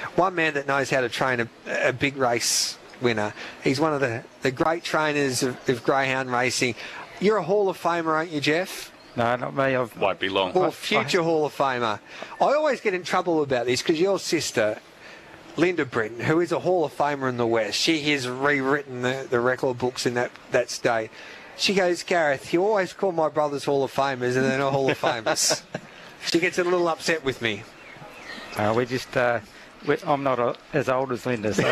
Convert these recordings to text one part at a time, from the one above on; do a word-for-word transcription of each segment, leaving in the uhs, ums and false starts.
one man that knows how to train a, a big race winner. He's one of the, the great trainers of, of greyhound racing. You're a Hall of Famer, aren't you, Jeff? No, not me. I won't be long. Or future I, Hall of Famer. I always get in trouble about this because your sister, Linda Britton, who is a Hall of Famer in the West, she has rewritten the, the record books in that, that state. She goes, Gareth, you always call my brothers Hall of Famers and they're not Hall of Famers. She gets a little upset with me. Uh, we just... Uh, I'm not a, as old as Linda, so...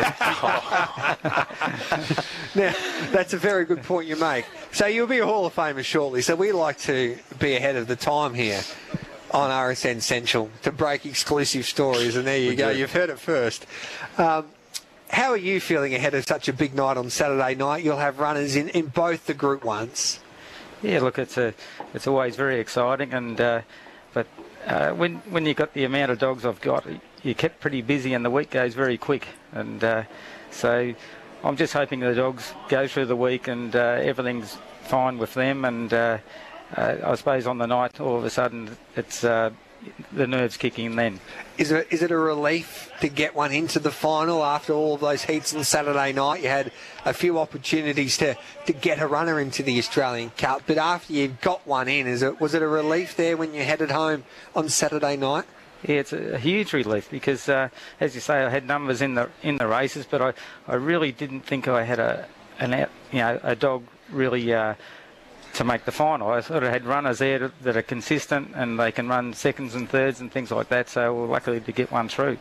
Now, that's a very good point you make. So you'll be a Hall of Famer shortly. So we like to be ahead of the time here on R S N Central to break exclusive stories. And there you we go. Do. You've heard it first. Um, how are you feeling ahead of such a big night on Saturday night? You'll have runners in, in both the Group Ones. Yeah, look, it's a, it's always very exciting. And uh, but uh, when when you got the amount of dogs I've got, you kept pretty busy and the week goes very quick. And uh, so I'm just hoping the dogs go through the week and uh, everything's fine with them. And uh, uh, I suppose on the night, all of a sudden, it's uh, the nerves kicking in then. Is it, is it a relief to get one into the final after all of those heats on Saturday night? You had a few opportunities to, to get a runner into the Australian Cup, but after you got one in, is it was it a relief there when you headed home on Saturday night? Yeah, it's a huge relief because, uh, as you say, I had numbers in the in the races, but I, I really didn't think I had a an out, you know a dog really uh, to make the final. I sort of had runners there that are consistent and they can run seconds and thirds and things like that. So we're lucky to get one through.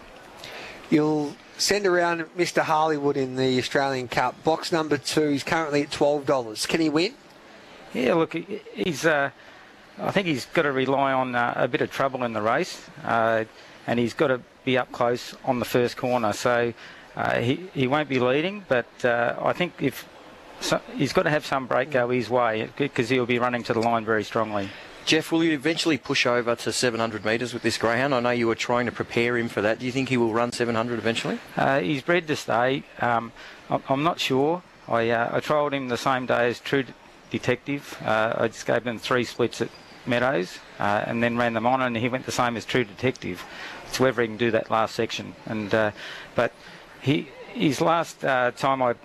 You'll send around Mister Harleywood in the Australian Cup. Box number two. He's currently at twelve dollars. Can he win? Yeah, look, he, he's. Uh, I think he's got to rely on uh, a bit of trouble in the race, uh, and he's got to be up close on the first corner. So uh, he he won't be leading, but uh, I think if so, he's got to have some break go his way because he'll be running to the line very strongly. Jeff, will you eventually push over to seven hundred metres with this greyhound? I know you were trying to prepare him for that. Do you think he will run seven hundred eventually? Uh, he's bred to stay. Um, I'm not sure. I uh, I trialled him the same day as True Detective. Uh, I just gave them three splits at Meadows uh, and then ran them on, and he went the same as True Detective. It's whether he can do that last section. And uh, but he his last uh, time I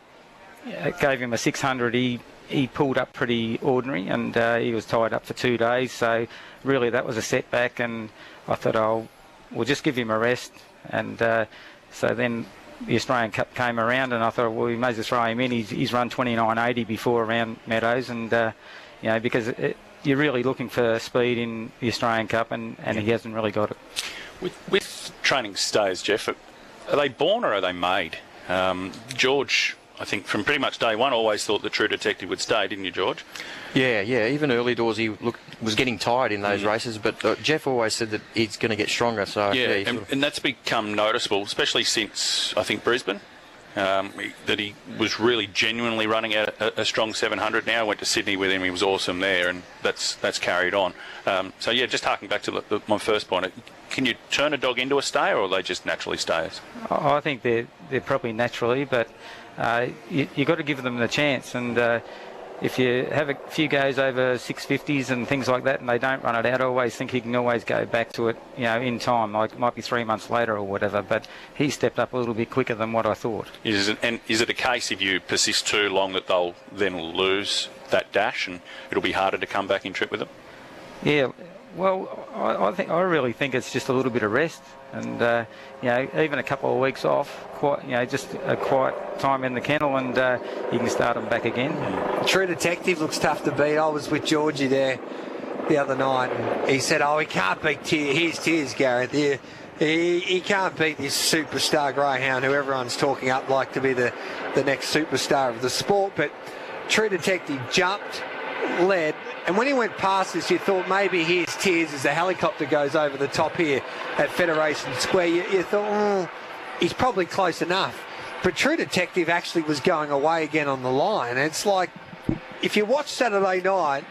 gave him a six hundred, he he pulled up pretty ordinary, and uh, he was tied up for two days. So really that was a setback, and I thought, oh, we'll just give him a rest. And uh, so then the Australian Cup came around, and I thought, well, we may as well throw him in. He's, he's run twenty-nine eighty before around Meadows, and uh, you know because it, you're really looking for speed in the Australian Cup, and, and he hasn't really got it. With, with training stays, Jeff, are they born or are they made? Um, George, I think from pretty much day one, always thought the True Detective would stay, didn't you, George? Yeah, yeah. Even early doors, he looked, was getting tired in those mm. races, but uh, Jeff always said that he's going to get stronger. So yeah, yeah and, and that's become noticeable, especially since, I think, Brisbane. Um, that he was really genuinely running a, a, a strong seven hundred now. I went to Sydney with him, he was awesome there, and that's that's carried on. Um, so yeah, just harking back to the, the, my first point, can you turn a dog into a stayer, or are they just naturally stayers? I think they're, they're probably naturally, but uh, you, you've got to give them the chance, and uh, if you have a few goes over six fifties and things like that and they don't run it out, I always think he can always go back to it, you know, in time. Like it might be three months later or whatever, but he stepped up a little bit quicker than what I thought. Is it, and is it a case if you persist too long that they'll then lose that dash and it'll be harder to come back in trip with them? Yeah, well, I, I think I really think it's just a little bit of rest, and uh, you know, even a couple of weeks off, quite, you know, just a quiet time in the kennel, and uh, you can start them back again. True Detective looks tough to beat. I was with Georgie there the other night, and he said, "Oh, he can't beat Tears. Here's Tears, Gareth. He, he, he can't beat this superstar greyhound who everyone's talking up like to be the the next superstar of the sport." But True Detective jumped, led. And when he went past us, you thought maybe here's Tears as the helicopter goes over the top here at Federation Square. You, you thought, oh, he's probably close enough. But True Detective actually was going away again on the line. And it's like, if you watch Saturday night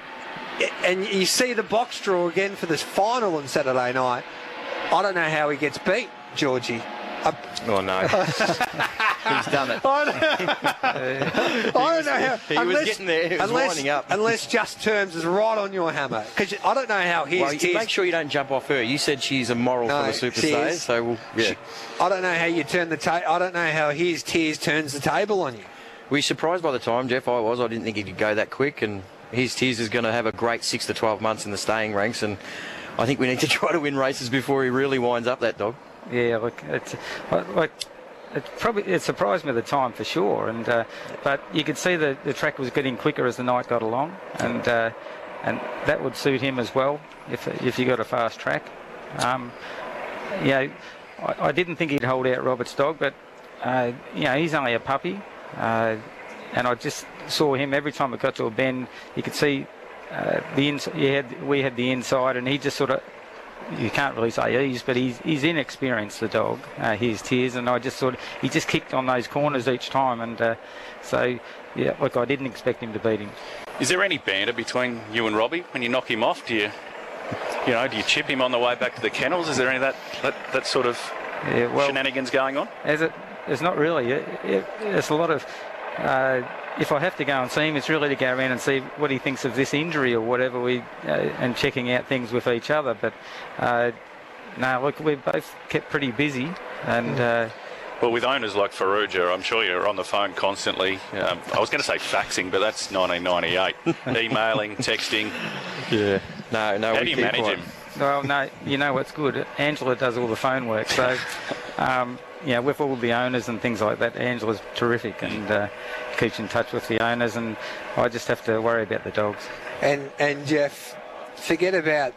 and you see the box draw again for this final on Saturday night, I don't know how he gets beat, Georgie. A, Oh, no. He's done it. I don't, I don't know how. He was unless, getting there. He was unless, winding up. Unless Just Terms is right on your hammer. Because I don't know how his Well, you tears. make sure you don't jump off her. You said she's a moral No, for the she superstars, is. so we'll, yeah. She- I don't know how you turn the ta- I don't know how his tears turns the table on you. Were you surprised by the time, Jeff? I was. I didn't think he could go that quick, and his Tears is going to have a great six to twelve months in the staying ranks, and I think we need to try to win races before he really winds up that dog. Yeah, look, it's like it probably it surprised me at the time for sure, and uh, but you could see that the track was getting quicker as the night got along, and uh, and that would suit him as well if if you got a fast track. Um, you know, I, I didn't think he'd hold out Robert's dog, but uh, you know he's only a puppy, uh, and I just saw him every time it got to a bend. You could see uh, the inside. You had we had the inside, and he just sort of. You can't really say ease, but he's he's inexperienced, the dog. Uh, his Tears, and I just thought he just kicked on those corners each time, and uh, so yeah, look, I didn't expect him to beat him. Is there any banter between you and Robbie when you knock him off? Do you, you know, do you chip him on the way back to the kennels? Is there any of that that, that sort of Yeah, well, shenanigans going on? as it, it's not really. It, it, it's a lot of. Uh, if I have to go and see him, it's really to go around and see what he thinks of this injury or whatever, we uh, and checking out things with each other. But uh, no, look, we're both kept pretty busy, and uh, Well, with owners like Farrugia, I'm sure you're on the phone constantly. Um, I was going to say faxing, but that's nineteen ninety-eight. Emailing, texting. Yeah. No, no. How we do you keep manage quiet. him? well, no, you know what's good? Angela does all the phone work, so. Um, yeah, with all the owners and things like that, Angela's terrific and uh, keeps in touch with the owners, and I just have to worry about the dogs. And and Jeff, forget about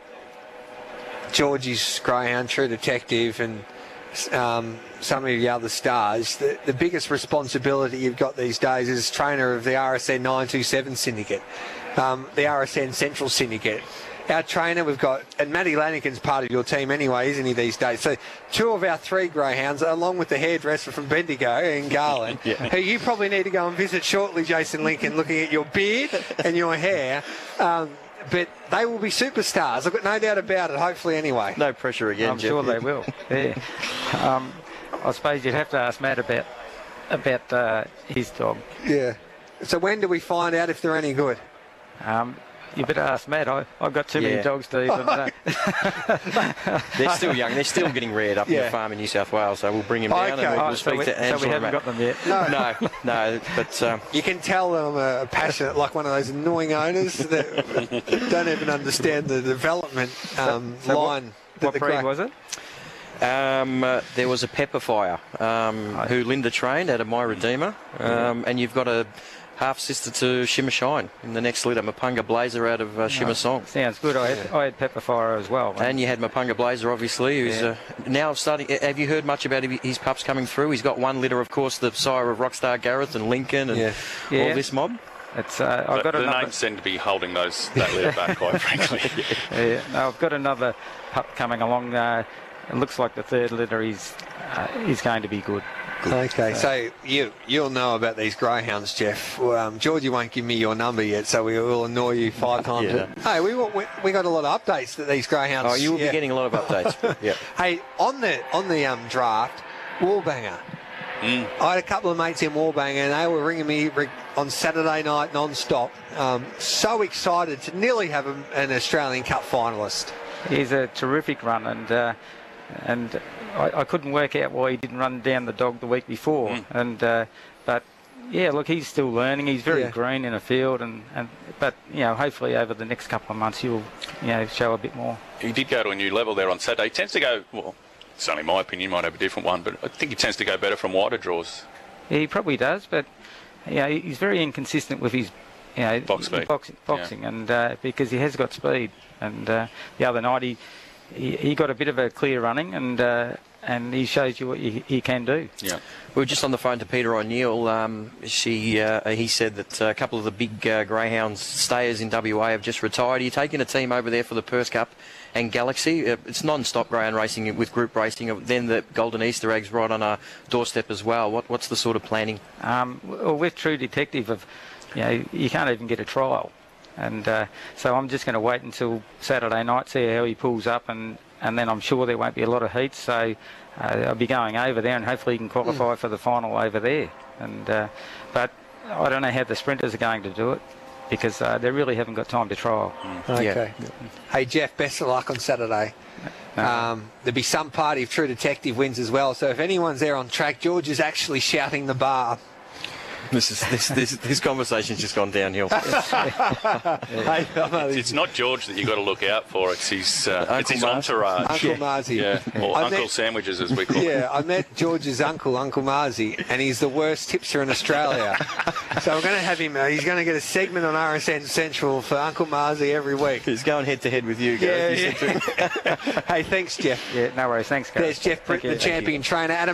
Georgie's greyhound, True Detective, and um, some of the other stars. The, the biggest responsibility you've got these days is trainer of the R S N nine two seven syndicate, um, the R S N Central syndicate. Our trainer, we've got, and Matty Lanigan's part of your team anyway, isn't he, these days? So two of our three greyhounds, along with the hairdresser from Bendigo in Garland, Yeah. who you probably need to go and visit shortly, Jason Lincoln, looking at your beard and your hair. Um, but they will be superstars. I've got no doubt about it, hopefully anyway. No pressure again, I'm Jeff. sure they will. Yeah. Um, I suppose you'd have to ask Matt about about uh, his dog. Yeah. So when do we find out if they're any good? Um, you better ask Matt. I, I've got too Yeah. many dogs to even. Uh, They're still young. They're still getting reared up in Yeah. the farm in New South Wales, so we'll bring him down Okay. and we'll, oh, we'll so, speak we, to so Angela. we haven't and got them yet. Matt. No, no, but um, You can tell them are passionate, like one of those annoying owners that don't even understand the development um, So what- line. that What the breed grey- was it? Um, uh, there was a Pepper Fire um, who Linda trained out of My Redeemer, um, and you've got a half sister to Shimmer Shine in the next litter, Mapunga Blazer out of uh, Shimmer Song. Sounds good. I had, I had Pepper Fire as well. And you had Mapunga Blazer, obviously, who's Yeah. uh, now starting. Have you heard much about his pups coming through? He's got one litter, of course, the sire of Rockstar Gareth and Lincoln and Yeah. Yeah. all this mob. It's uh, I've The, got the another. names seem to be holding those that litter back, quite frankly. Yeah, no, I've got another pup coming along. Uh, it looks like the third litter is uh, is going to be good. Okay, so you you'll know about these greyhounds, Jeff. Um, Georgie won't give me your number yet, so we will annoy you five times. Yeah. Hey, we, we we got a lot of updates that these greyhounds. Oh, you will yeah. be getting a lot of updates. Yeah. Hey, on the on the um, draft, Warbanger. Mm. I had a couple of mates in Warbanger, and they were ringing me re- on Saturday night non-stop. Um, so excited to nearly have a, an Australian Cup finalist. He's a terrific run, and uh, and I, I couldn't work out why he didn't run down the dog the week before. Mm. And uh, but yeah, look, he's still learning. He's very Yeah. green in a field, and, and but you know, hopefully over the next couple of months he'll you know show a bit more. He did go to a new level there on Saturday. He tends to go, well, it's only my opinion, might have a different one, but I think he tends to go better from wider draws. Yeah, he probably does, but you know, he's very inconsistent with his you know Box speed. boxing, boxing and uh, because he has got speed. And uh, the other night he, he he got a bit of a clear running, and uh, and he shows you what he, he can do. Yeah. We were just on the phone to Peter O'Neill. Um, she, uh, he said that a couple of the big uh, greyhounds stayers in W A have just retired. Are you taking a team over there for the Perth Cup and Galaxy? Uh, it's non-stop greyhound racing with group racing. Then the Golden Easter eggs right on our doorstep as well. What, what's the sort of planning? Um, well, with True Detective, of you know, you can't even get a trial, and uh, so I'm just going to wait until Saturday night, see how he pulls up, and and then I'm sure there won't be a lot of heats. So uh, I'll be going over there, and hopefully he can qualify mm. for the final over there. And uh, but I don't know how the sprinters are going to do it, because uh, they really haven't got time to trial. Mm. Okay. Yeah. Hey, Jeff, best of luck on Saturday. No. Um, there'll be some party if True Detective wins as well. So if anyone's there on track, George is actually shouting the bar. This is this this this conversation's just gone downhill. yeah. it's, it's not George that you got to look out for. It's his uh, it's his entourage. Uncle yeah. Marzi, yeah, or I Uncle met, Sandwiches, as we call yeah, it. Yeah, I met George's uncle, Uncle Marzi, and he's the worst tipster in Australia. So we're going to have him. Uh, he's going to get a segment on R S N Central for Uncle Marzi every week. He's going head to head with you, Gareth. Yeah, yeah. Hey, thanks, Jeff. Yeah, no worries. Thanks, guys. There's Jeff Britton, the champion trainer. Adam